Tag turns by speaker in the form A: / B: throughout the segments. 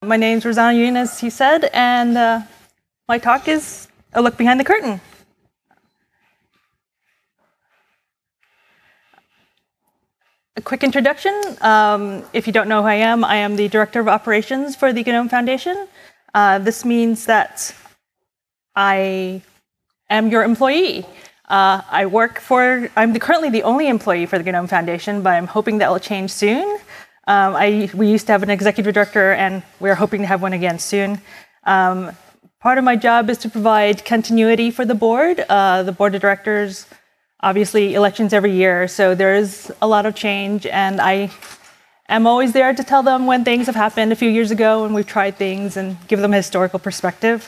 A: My name's Rosanna Yoon, as he said, and my talk is a look behind the curtain. A quick introduction. If you don't know who I am the Director of Operations for the GNOME Foundation. This means that I am your employee. I'm currently the only employee for the GNOME Foundation, but I'm hoping that will change soon. We used to have an executive director, and we're hoping to have one again soon. Part of my job is to provide continuity for the board. The board of directors, obviously elections every year, so there is a lot of change, and I am always there to tell them when things have happened a few years ago when we've tried things and give them a historical perspective.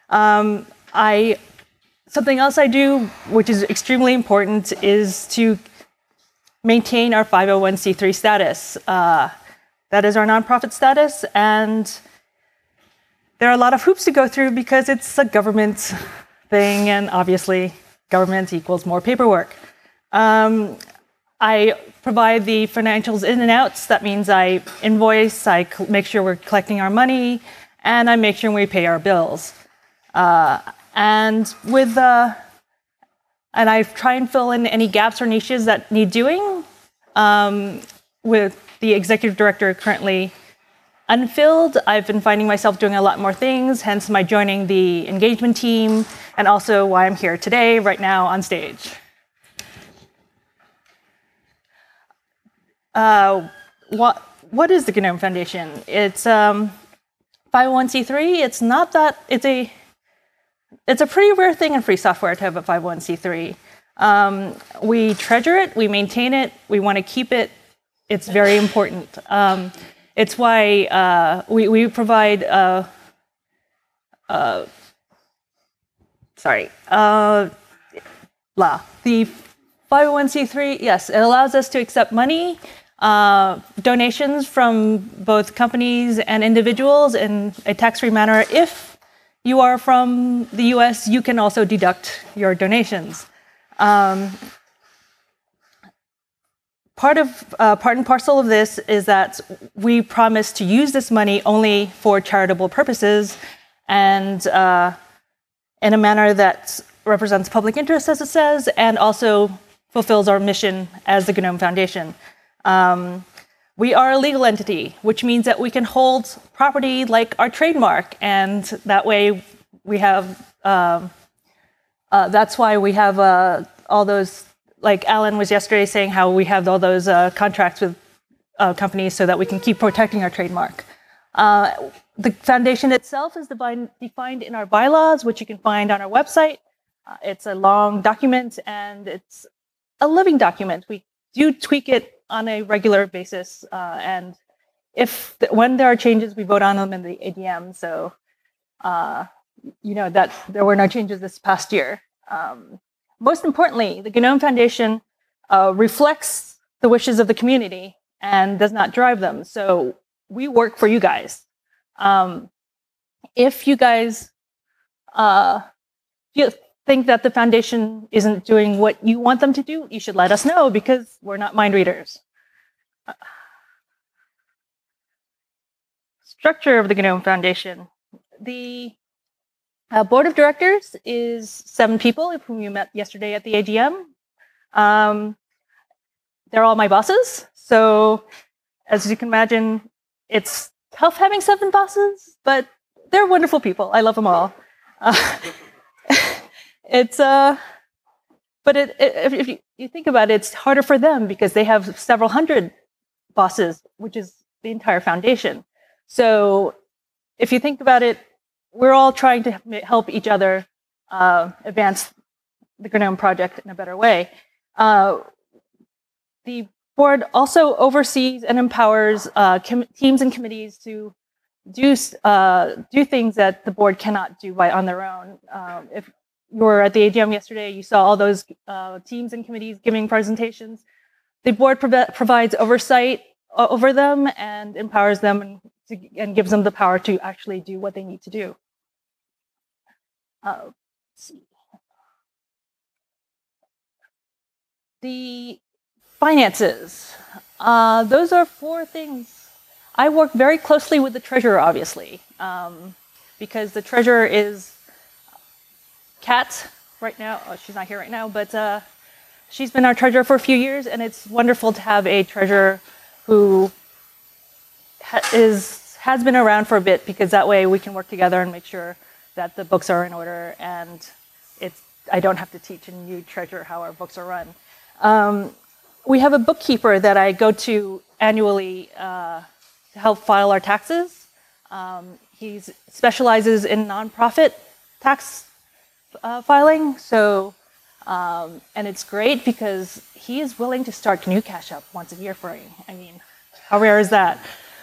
A: Something else I do, which is extremely important, is to maintain our 501c3 status. That is our nonprofit status, and there are a lot of hoops to go through because it's a government thing, and obviously government equals more paperwork. I provide the financials in and outs. That means I invoice, I make sure we're collecting our money, and I make sure we pay our bills. And I try and fill in any gaps or niches that need doing. With the executive director currently unfilled, I've been finding myself doing a lot more things, hence my joining the engagement team, and also why I'm here today, right now, on stage. What is the GNOME Foundation? It's 501c3. It's a pretty rare thing in free software to have a 501c3. We treasure it, we maintain it, we want to keep it. It's very important. It's why we provide. The 501c3, yes, it allows us to accept money, donations from both companies and individuals in a tax-free manner. If you are from the US, you can also deduct your donations. Part and parcel of this is that we promise to use this money only for charitable purposes and in a manner that represents public interest, as it says, and also fulfills our mission as the GNOME Foundation. We are a legal entity, which means that we can hold property like our trademark, and that way we have. That's why we have all those. Like Alan was yesterday saying how we have all those contracts with companies so that we can keep protecting our trademark. The foundation itself is defined in our bylaws, which you can find on our website. It's a long document, and it's a living document. We do tweak it on a regular basis, and when there are changes, we vote on them in the ADM. So, that there were no changes this past year. Most importantly, the GNOME Foundation reflects the wishes of the community and does not drive them. So we work for you guys. If you guys think that the foundation isn't doing what you want them to do, you should let us know, because we're not mind readers. Structure of the GNOME Foundation. The board of directors is 7 people, whom you met yesterday at the AGM. They're all my bosses. So as you can imagine, it's tough having 7 bosses, but they're wonderful people. I love them all. If you think about it, it's harder for them because they have several hundred bosses, which is the entire foundation. So if you think about it, we're all trying to help each other advance the GNOME project in a better way. The board also oversees and empowers teams and committees to do things that the board cannot do on their own. If you were at the AGM yesterday, you saw all those teams and committees giving presentations. The board provides oversight over them and empowers them and gives them the power to actually do what they need to do. Let's see. The finances. Those are 4 things. I work very closely with the treasurer, obviously, because the treasurer is Kat right now. Oh, she's not here right now, but she's been our treasurer for a few years, and it's wonderful to have a treasurer who has been around for a bit, because that way we can work together and make sure that the books are in order, and I don't have to teach a new treasurer how our books are run. We have a bookkeeper that I go to annually to help file our taxes. He specializes in nonprofit tax filing, and it's great because he is willing to start GNU Cash up once a year for me. I mean, how rare is that?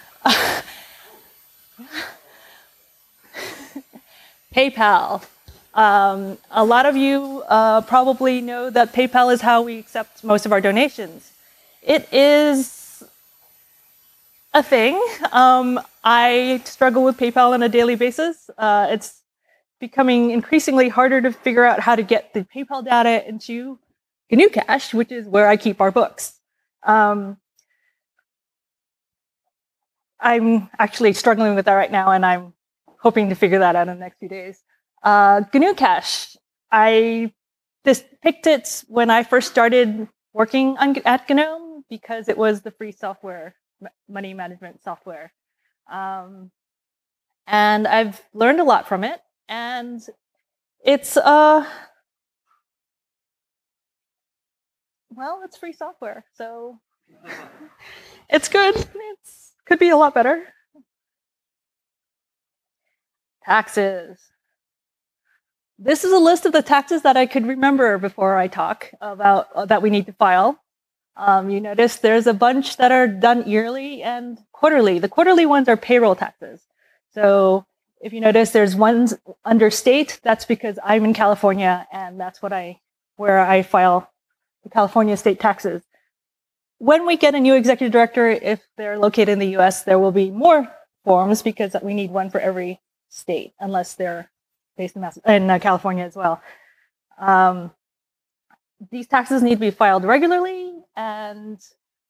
A: PayPal. A lot of you probably know that PayPal is how we accept most of our donations. It is a thing. I struggle with PayPal on a daily basis. It's becoming increasingly harder to figure out how to get the PayPal data into GNU Cache, which is where I keep our books. I'm actually struggling with that right now, and I'm hoping to figure that out in the next few days. GNU Cache, I just picked it when I first started working at GNOME because it was the free software, money management software. And I've learned a lot from it. And it's, well, it's free software, so it's good. It could be a lot better. Taxes. This is a list of the taxes that I could remember before I talk about that we need to file. You notice there's a bunch that are done yearly and quarterly. The quarterly ones are payroll taxes. So if you notice, there's ones under state. That's because I'm in California, and that's where I file the California state taxes. When we get a new executive director, if they're located in the US, there will be more forms because we need one for every state, unless they're based in California as well. These taxes need to be filed regularly, and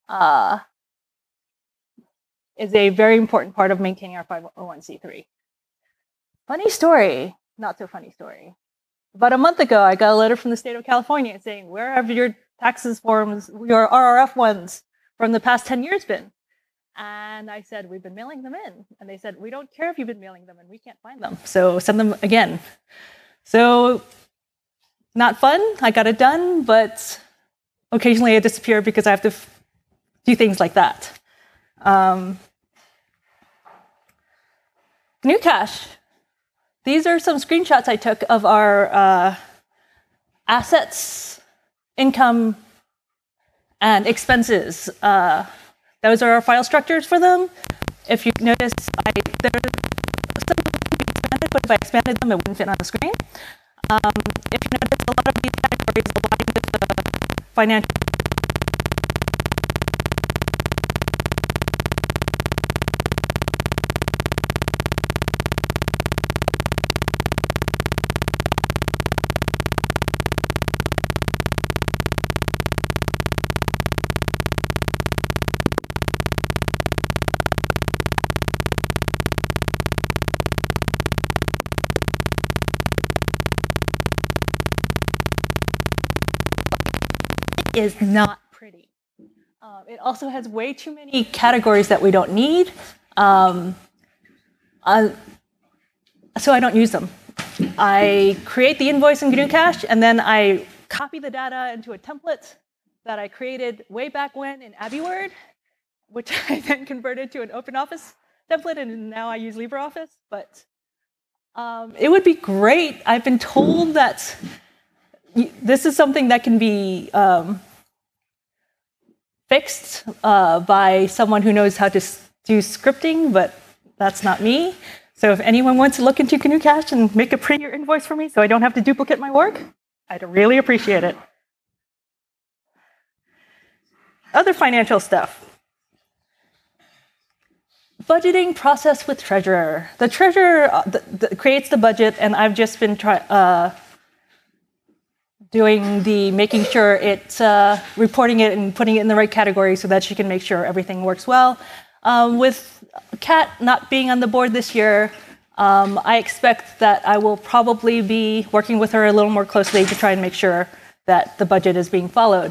A: is a very important part of maintaining our 501c3. Funny story, not so funny story. About a month ago, I got a letter from the state of California saying, where have your taxes forms, your RRF ones from the past 10 years been? And I said, we've been mailing them in. And they said, we don't care if you've been mailing them in, we can't find them. So send them again. So not fun, I got it done, but occasionally I disappear because I have to do things like that. GNU Cache. These are some screenshots I took of our assets, income, and expenses. Those are our file structures for them. If you notice, there are some that can be expanded, but if I expanded them, it wouldn't fit on the screen. If you notice, a lot of these categories align with the financial. Is not pretty. It also has way too many categories that we don't need, so I don't use them. I create the invoice in GNU Cache, and then I copy the data into a template that I created way back when in AbiWord, which I then converted to an OpenOffice template, and now I use LibreOffice. But it would be great. I've been told that this is something that can be fixed by someone who knows how to do scripting, but that's not me. So if anyone wants to look into GNU Cache and make a prettier invoice for me so I don't have to duplicate my work, I'd really appreciate it. Other financial stuff. Budgeting process with Treasurer. The Treasurer creates the budget, and I've just been doing making sure it's reporting it and putting it in the right category so that she can make sure everything works well. With Kat not being on the board this year, I expect that I will probably be working with her a little more closely to try and make sure that the budget is being followed.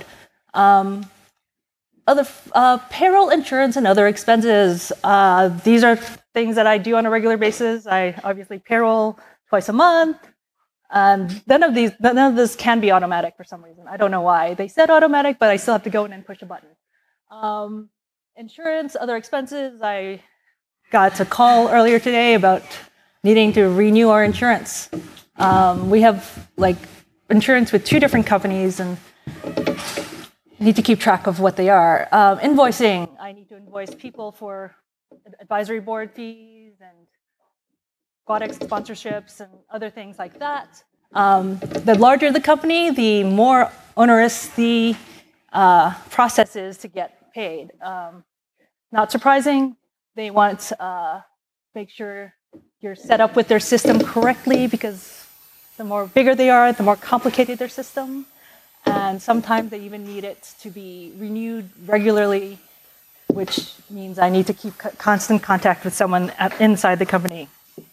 A: Other payroll, insurance, and other expenses. These are things that I do on a regular basis. I obviously payroll twice a month. And none of this can be automatic for some reason. I don't know why. They said automatic, but I still have to go in and push a button. Insurance, other expenses. I got a call earlier today about needing to renew our insurance. We have insurance with 2 different companies and need to keep track of what they are. Invoicing. I need to invoice people for advisory board fees and Quadex sponsorships and other things like that. The larger the company, the more onerous the process is to get paid. Not surprising. They want to make sure you're set up with their system correctly, because the more bigger they are, the more complicated their system. And sometimes they even need it to be renewed regularly, which means I need to keep constant contact with someone inside the company.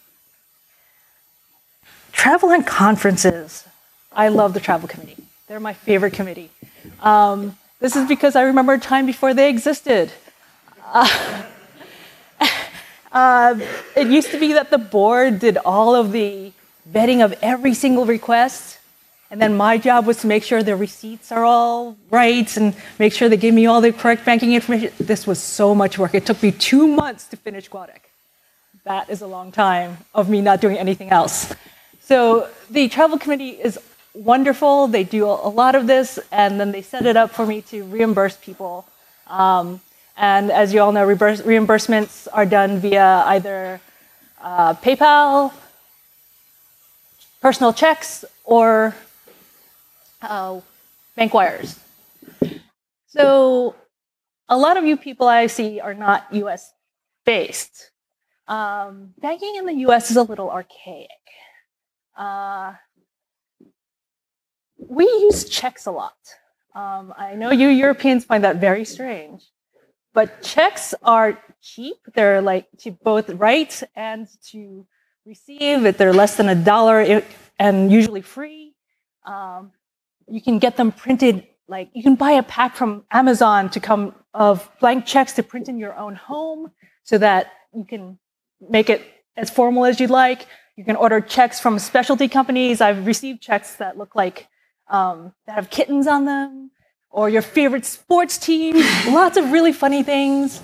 A: Travel and conferences. I love the travel committee. They're my favorite committee. This is because I remember a time before they existed. It used to be that the board did all of the vetting of every single request. And then my job was to make sure the receipts are all right and make sure they gave me all the correct banking information. This was so much work. It took me 2 months to finish Quadec. That is a long time of me not doing anything else. So the travel committee is wonderful. They do a lot of this, and then they set it up for me to reimburse people. And as you all know, reimbursements are done via either PayPal, personal checks, or bank wires. So a lot of you people I see are not US based. Banking in the US is a little archaic. We use checks a lot. I know you Europeans find that very strange, but checks are cheap. They're to both write and to receive. They're less than $1 and usually free. You can get them printed, you can buy a pack from Amazon of blank checks to print in your own home so that you can make it as formal as you'd like. You can order checks from specialty companies. I've received checks that look like, that have kittens on them, or your favorite sports team. Lots of really funny things.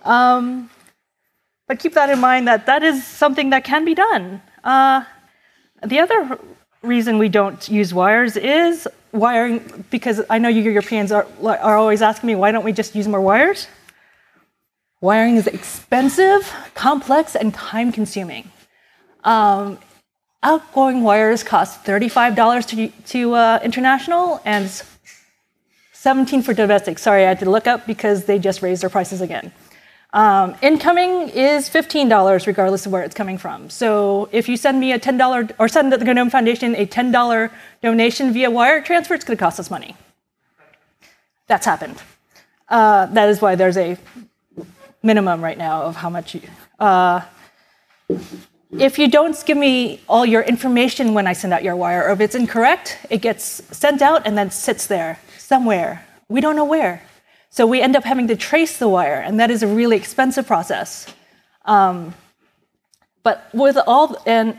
A: But keep that in mind that is something that can be done. The other reason we don't use wires is wiring, because I know you Europeans are always asking me, why don't we just use more wires? Wiring is expensive, complex, and time-consuming. Outgoing wires cost $35 to international and $17 for domestic. Sorry, I had to look up because they just raised their prices again. Incoming is $15 regardless of where it's coming from. So if you send me a $10 or send the GNOME Foundation a $10 donation via wire transfer, it's going to cost us money. That's happened. That is why there's a minimum right now of how much if you don't give me all your information when I send out your wire, or if it's incorrect, it gets sent out and then sits there somewhere. We don't know where. So we end up having to trace the wire, and that is a really expensive process. But with and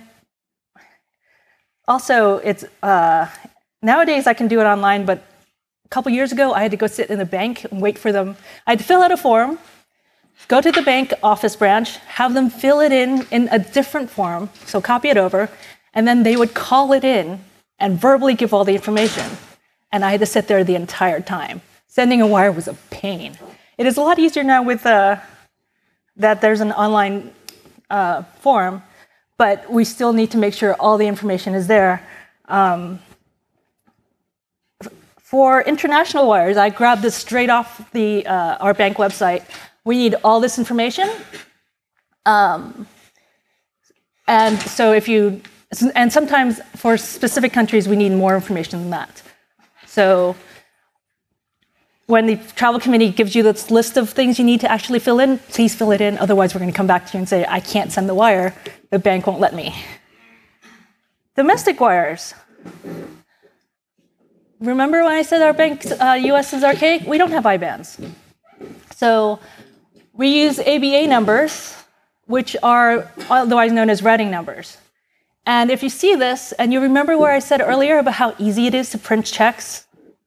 A: also it's nowadays I can do it online, but a couple years ago I had to go sit in a bank and wait for them. I had to fill out a form, go to the bank office branch, have them fill it in a different form, so copy it over, and then they would call it in and verbally give all the information. And I had to sit there the entire time. Sending a wire was a pain. It is a lot easier now with that there's an online form, but we still need to make sure all the information is there. For international wires, I grabbed this straight off our bank website. We need all this information. And so and sometimes for specific countries, we need more information than that. So when the travel committee gives you this list of things you need to actually fill in, please fill it in. Otherwise, we're going to come back to you and say, I can't send the wire. The bank won't let me. Domestic wires. Remember when I said our bank, US is archaic? We don't have IBANs. So we use ABA numbers, which are otherwise known as routing numbers. And if you see this, and you remember where I said earlier about how easy it is to print checks,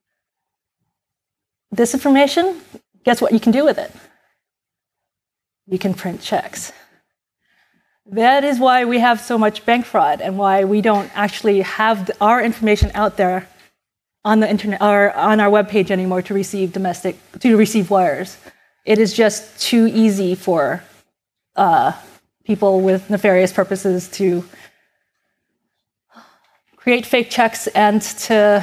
A: this information, guess what you can do with it? You can print checks. That is why we have so much bank fraud and why we don't actually have our information out there on the internet or on our webpage anymore to receive wires. It is just too easy for people with nefarious purposes to create fake checks and to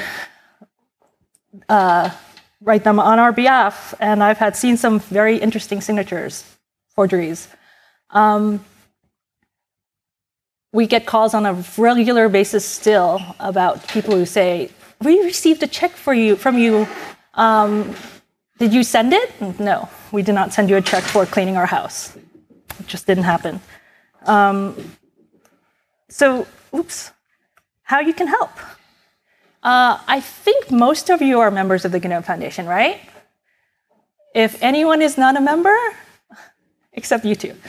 A: write them on our behalf. And I've seen some very interesting signatures, forgeries. We get calls on a regular basis still about people who say, we received a check from you. Did you send it? No, we did not send you a check for cleaning our house. It just didn't happen. How you can help? I think most of you are members of the GNOME Foundation, right? If anyone is not a member, except you two.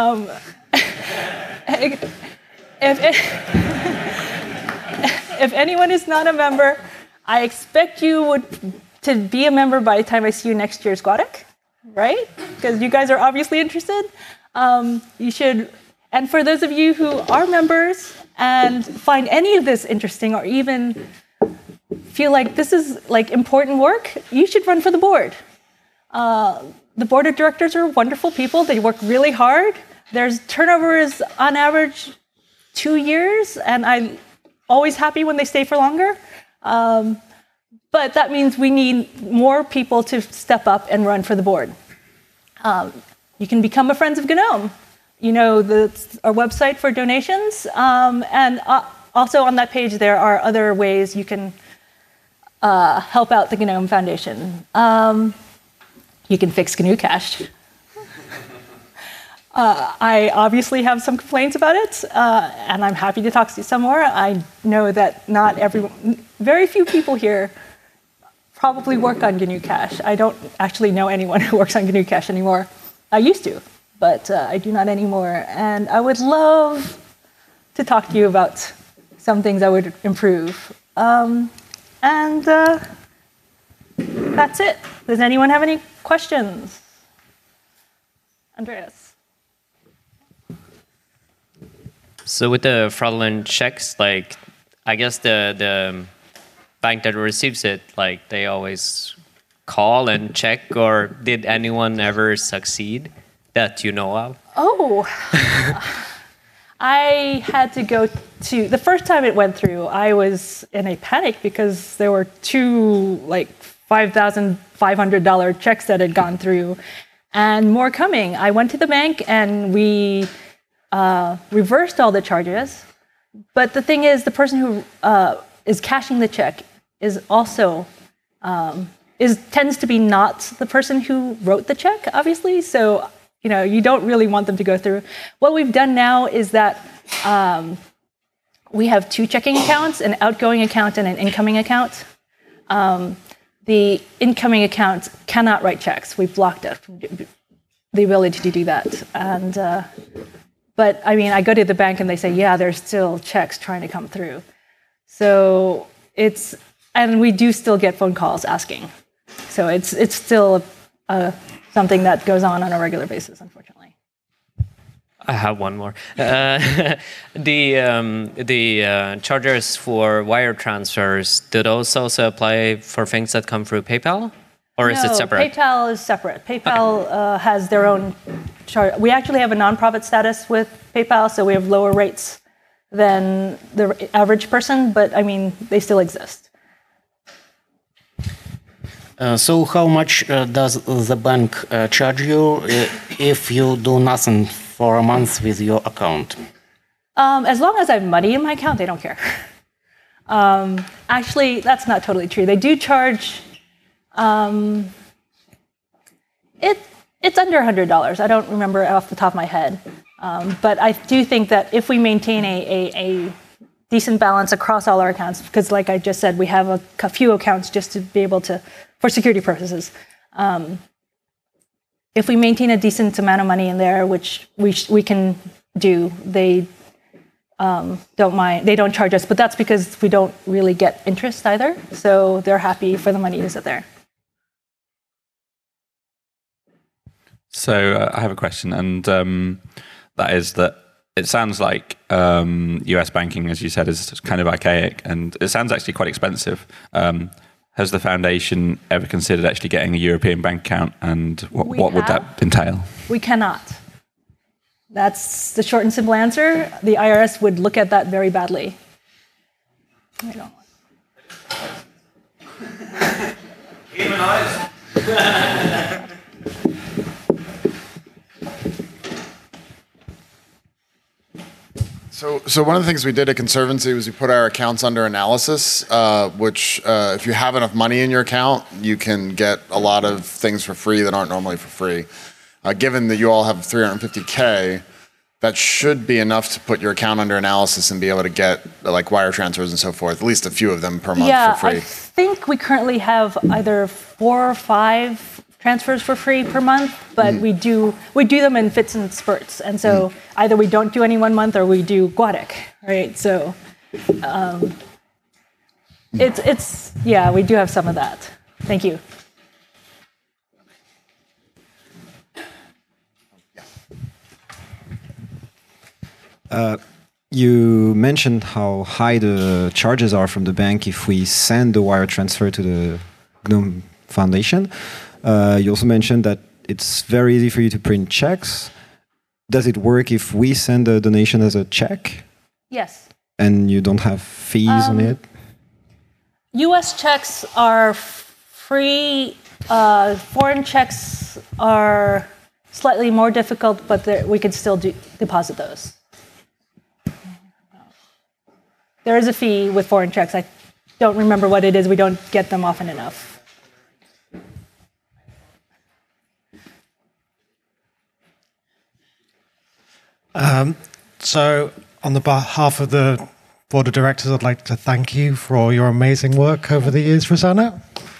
A: If anyone is not a member, I expect you to be a member by the time I see you next year's GUADEC, right? Because you guys are obviously interested. You should, and for those of you who are members and find any of this interesting or even feel like this is like important work, you should run for the board. The board of directors are wonderful people. They work really hard. Their turnover is on average 2 years, and I'm always happy when they stay for longer. But that means we need more people to step up and run for the board. You can become a Friends of GNOME. You know our website for donations, and also on that page there are other ways you can help out the GNOME Foundation. You can fix GNU Cache. I obviously have some complaints about it, and I'm happy to talk to you some more. I know that not everyone, very few people here probably work on GNU Cache. I don't actually know anyone who works on GNU Cache anymore. I used to, but I do not anymore. And I would love to talk to you about some things I would improve. That's it. Does anyone have any questions? Andreas.
B: So with the fraudulent checks, like, I guess the bank that receives it, like, they always call and check, or did anyone ever succeed that you know of?
A: Oh, I had to go to, the first time it went through, I was in a panic because there were two, like, $5,500 checks that had gone through and more coming. I went to the bank and we reversed all the charges. But the thing is, the person who is cashing the check is also, tends to be not the person who wrote the check, obviously. So, you don't really want them to go through. What we've done now is that we have two checking accounts, an outgoing account and an incoming account. The incoming account cannot write checks. We've blocked it, the ability to do that. And but I mean, I go to the bank and they say, yeah, there's still checks trying to come through. So and we do still get phone calls asking. So it's still something that goes on a regular basis, unfortunately.
B: I have one more. The charges for wire transfers, do those also apply for things that come through PayPal? Or is it separate?
A: PayPal is separate. PayPal has their own charge. We actually have a nonprofit status with PayPal, so we have lower rates than the average person, but I mean, they still exist.
C: So how much does the bank charge you if you do nothing for a month with your account?
A: As long as I have money in my account, they don't care. Actually, that's not totally true. They do charge It's under $100. I don't remember off the top of my head. But I do think that if we maintain a decent balance across all our accounts, because like I just said, we have a few accounts just to be able to, for security purposes. If we maintain a decent amount of money in there, which we can do, they don't mind. They don't charge us, but that's because we don't really get interest either. So they're happy for the money to sit there.
D: So I have a question, and that is that it sounds like US banking, as you said, is kind of archaic, and it sounds actually quite expensive. Has the foundation ever considered actually getting a European bank account, and what would that entail?
A: We cannot. That's the short and simple answer. The IRS would look at that very badly. I don't.
E: So one of the things we did at Conservancy was we put our accounts under analysis, which if you have enough money in your account, you can get a lot of things for free that aren't normally for free. Given that you all have 350K, that should be enough to put your account under analysis and be able to get like wire transfers and so forth, at least a few of them per month for free.
A: I think we currently have either 4 or 5 transfers for free per month, but we do them in fits and spurts, and so either we don't do any one month or we do Guadec, right? So it's we do have some of that. Thank you.
F: You mentioned how high the charges are from the bank if we send the wire transfer to the GNOME Foundation. You also mentioned that it's very easy for you to print checks. Does it work if we send a donation as a check?
A: Yes.
F: And you don't have fees on it?
A: US checks are free. Foreign checks are slightly more difficult, but we can still deposit those. There is a fee with foreign checks. I don't remember what it is. We don't get them often enough.
G: So on the behalf of the Board of Directors, I'd like to thank you for all your amazing work over the years, Rosanna.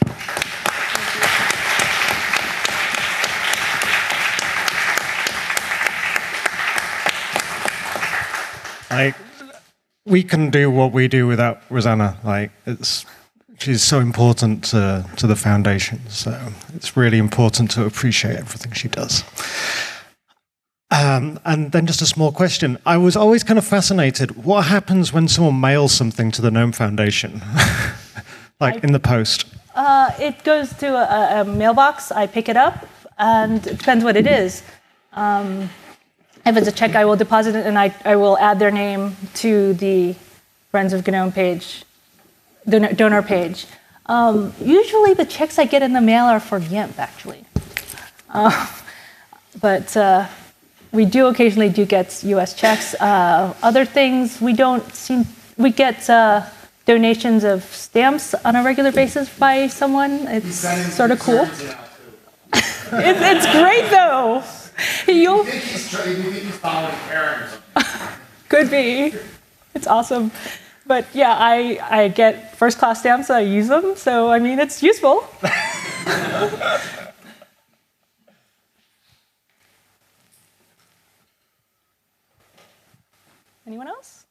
G: We couldn't do what we do without Rosanna. She's so important to the foundation, so it's really important to appreciate everything she does. And then just a small question. I was always kind of fascinated. What happens when someone mails something to the GNOME Foundation? In the post?
A: It goes to a mailbox. I pick it up, and it depends what it is. If it's a check, I will deposit it, and I will add their name to the Friends of GNOME page, the donor page. Usually the checks I get in the mail are for GIMP, actually. But we do occasionally get US checks. Other things, we get donations of stamps on a regular basis by someone. It's sort of cool. It's great, though. You think he's following parents? Could be. It's awesome. But yeah, I get first-class stamps, I use them, so I mean, it's useful. Anyone else?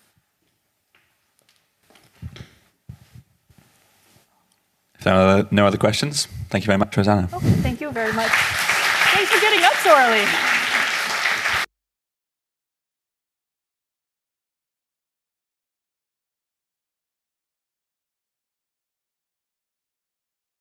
D: If there are no other questions, thank you very much, Rosanna.
A: Oh, thank you very much. Thanks for getting up so early.